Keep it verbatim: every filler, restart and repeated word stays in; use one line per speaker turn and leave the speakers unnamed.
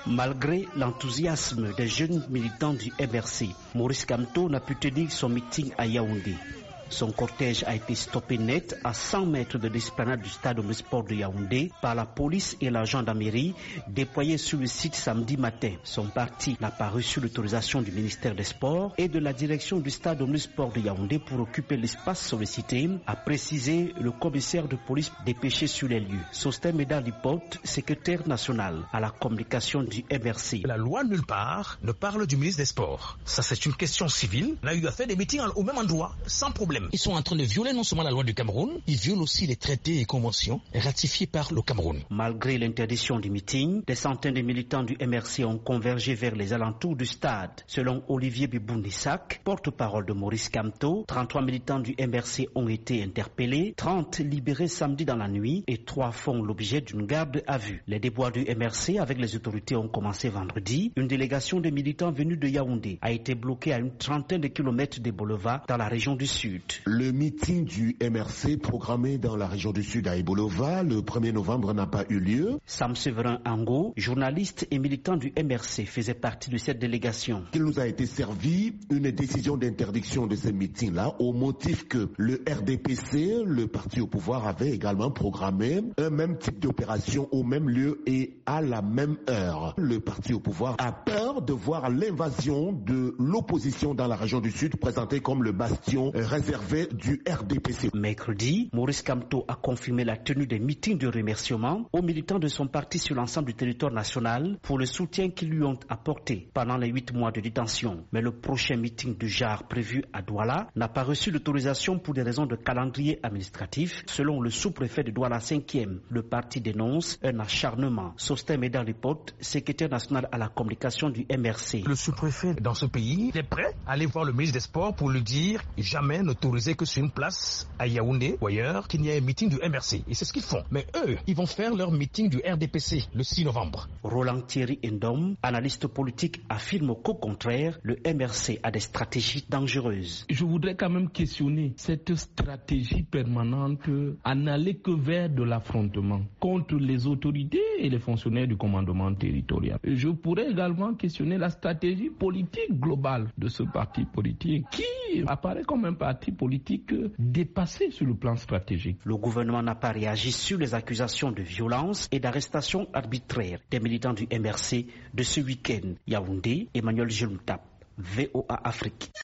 Malgré l'enthousiasme des jeunes militants du M R C, Maurice Kamto n'a pu tenir son meeting à Yaoundé. Son cortège a été stoppé net à cent mètres de l'esplanade du stade omnisport de Yaoundé par la police et la gendarmerie déployés sur le site samedi matin. Son parti n'a pas reçu l'autorisation du ministère des Sports et de la direction du stade omnisport de Yaoundé pour occuper l'espace sollicité, a précisé le commissaire de police dépêché sur les lieux. Sostin Medalipote, secrétaire national à la communication du M R C.
La loi nulle part ne parle du ministre des Sports. Ça, c'est une question civile. On a eu à faire des meetings au même endroit, sans problème. Ils sont en train de violer non seulement la loi du Cameroun, ils violent aussi les traités et conventions ratifiés par le Cameroun.
Malgré l'interdiction du meeting, des centaines de militants du M R C ont convergé vers les alentours du stade. Selon Olivier Bibounissak, porte-parole de Maurice Kamto, trente-trois militants du M R C ont été interpellés, trente libérés samedi dans la nuit et trois font l'objet d'une garde à vue. Les déboires du M R C avec les autorités ont commencé vendredi. Une délégation de militants venus de Yaoundé a été bloquée à une trentaine de kilomètres des boulevards dans la région du Sud.
Le meeting du M R C programmé dans la région du Sud à Ebolova le premier novembre n'a pas eu lieu.
Sam Severin Ango, journaliste et militant du M R C, faisait partie de cette délégation.
Il nous a été servi une décision d'interdiction de ce meeting-là au motif que le R D P C, le parti au pouvoir, avait également programmé un même type d'opération au même lieu et à la même heure. Le parti au pouvoir a peur de voir l'invasion de l'opposition dans la région du Sud présentée comme le bastion réservé du R D P C.
Mercredi, Maurice Kamto a confirmé la tenue des meetings de remerciement aux militants de son parti sur l'ensemble du territoire national pour le soutien qu'ils lui ont apporté pendant les huit mois de détention. Mais le prochain meeting du genre prévu à Douala n'a pas reçu l'autorisation pour des raisons de calendrier administratif. Selon le sous-préfet de Douala cinquième, le parti dénonce un acharnement. Sostin Medalipote, secrétaire national à la communication du M R C.
Le sous-préfet dans ce pays est prêt à aller voir le ministre des Sports pour lui dire jamais n'autoriser que sur une place à Yaoundé ou ailleurs qu'il y ait un meeting du M R C. Et c'est ce qu'ils font. Mais eux, ils vont faire leur meeting du R D P C le six novembre.
Roland Thierry Ndom, analyste politique, affirme qu'au contraire, le M R C a des stratégies dangereuses.
Je voudrais quand même questionner cette stratégie permanente à n'aller que vers de l'affrontement contre les autorités et les fonctionnaires du commandement territorial. Je pourrais également questionner la stratégie politique globale de ce parti politique qui apparaît comme un parti politique dépassé sur le plan stratégique.
Le gouvernement n'a pas réagi sur les accusations de violence et d'arrestation arbitraire des militants du M R C de ce week-end. Yaoundé, Emmanuel Jeloutap, V O A Afrique.